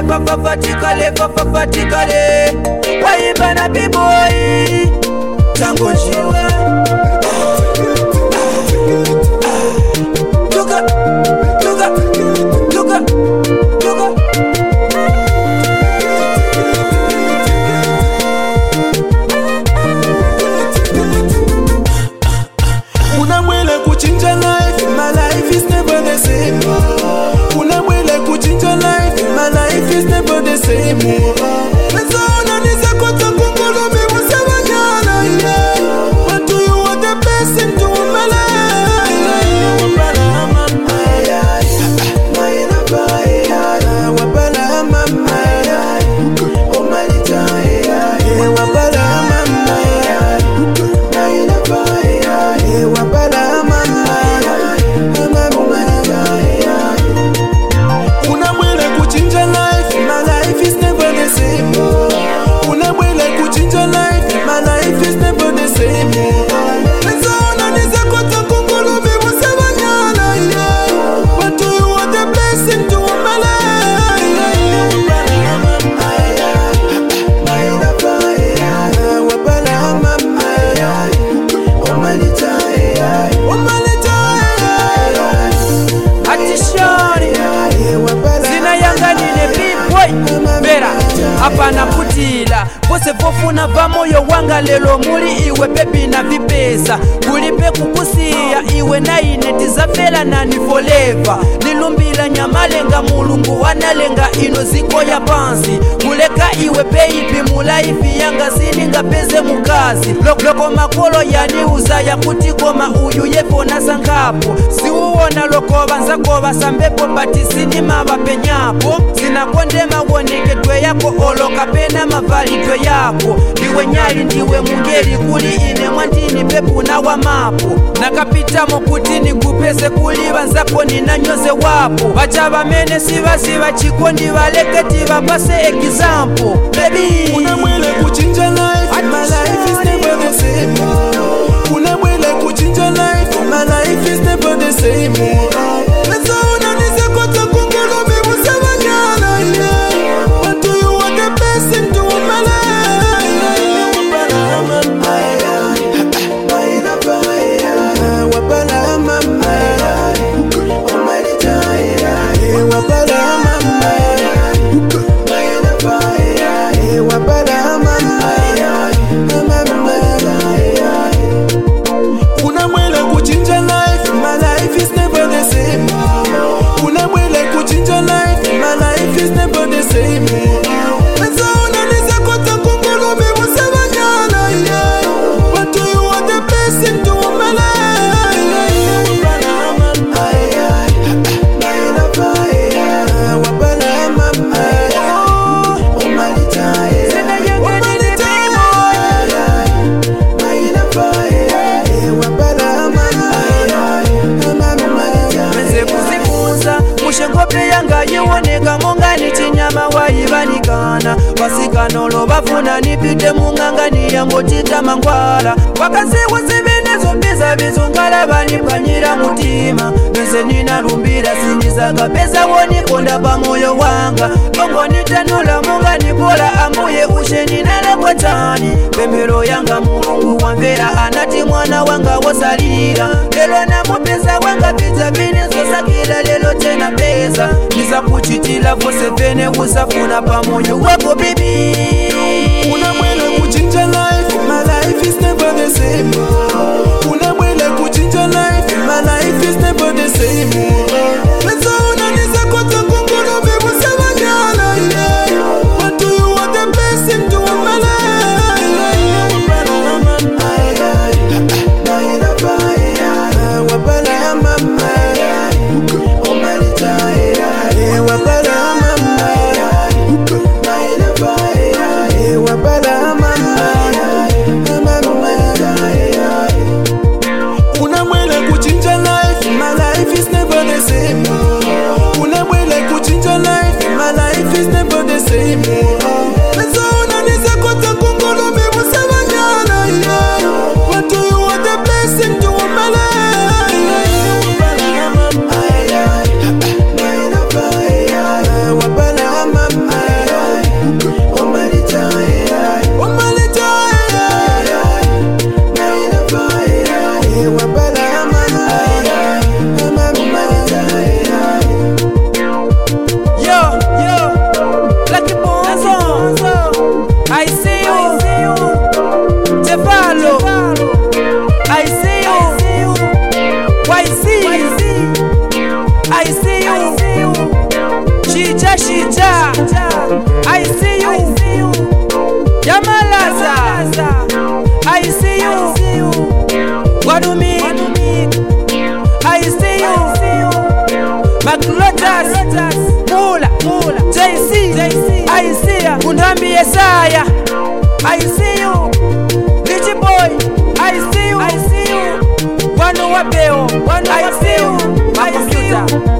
fafatikale Waiba na B-boy Tango njiwe Unamwele kuchinja life, my life is never the same. Unamwele kuchinja life, my life is never the same. Mezona niza kota kungolo mi musawanyana, yeah. But do you want the best into my life? Wapala mama, maina baya. Wapala mama, omalita, wapala mama, maina baya. Wapala mama, unamwele kuchinja life, my life is never the same. Unamwele kuchinja life, my life is never the same. Mezona niza kota kungolo mi musawanyana, yeah. But do you want the blessing to my life? Wapala mama, omalita, Atishari Zina yanga nine B-boy Vera Hapana kutila Pose fofuna va moyo wanga lelo muli iwe pepi na vipesa Kulipe kukusia iwe na ineti za fela na ni forever Nilumbila nyamalenga mulungu wanalenga ino ziko ya pansi Muleka iwe baby mulaifi yanga sininga peze mukazi Loko makolo yani uza ya kutikoma uyu yepo na sankapo Si uona loko banzako basambepo batisini mabapenyapo Sinakondema wonike twe yako oloka pena mavali twe yako Ndiwe nyali ndiwe mungeli kuli ine mwantini pepu na wa mapo Nakapita mokutini kupese kuli banzako ninanyoze wapo Bachaba mene siba chikondi baleketi babase example Baby unamwele kuchinja life, my life is never the same. Unamwele kuchinja life, my life is never the same. Mezona niza kota kungolo mi musawanyana, yeah. But do you want the best into my life? Wapala mama, maina baya. Wapala mama, omalita, wapala mama, maina baya. Wapala mama, unamwele kuchinja life, my life is never the same. Unamwele kuchinja life, my life is never the same. Mezona niza kota kungolo mi musawanyana, yeah. But do you want the best into my life? Wapala mama, maina baya. Wapala mama, omalita, omalita, maina baya. Wapala mama, Meze kuzikuza Mushengope yanga yewoneka mongani chinyama waibanikana Wasikanolo bafuna nipite munganga niyango chita mangwala Wakasi wazibinezo pesa bizungala banipanyira mutima Meze nina lumbira sinizaga pesa wonikonda pa moyo wanga Kongo nitanula munga nipola amuye usheni nana kwa tani Pembero yanga mulungu wamvera anati mwana wanga wasalira Lelo na mupesa wanga pizza binezo sakila lelo tena pesa Niza kuchitila fose vene usafuna pa moyo wako baby unamwele kuchinja life, my life is never the same. Unamwele kuchinja life, my life is never the same. Mezona niza kota kungolo mi musawanyana, yeah. But do you want the best into my life? Wapala mama, maina baya. Wapala mama, omalita, wapala mama, maina baya. JC, I see ya. Kundambi Yesaya, I see you. Richie boy, I see you. Wano wapeo, I see you. My computer.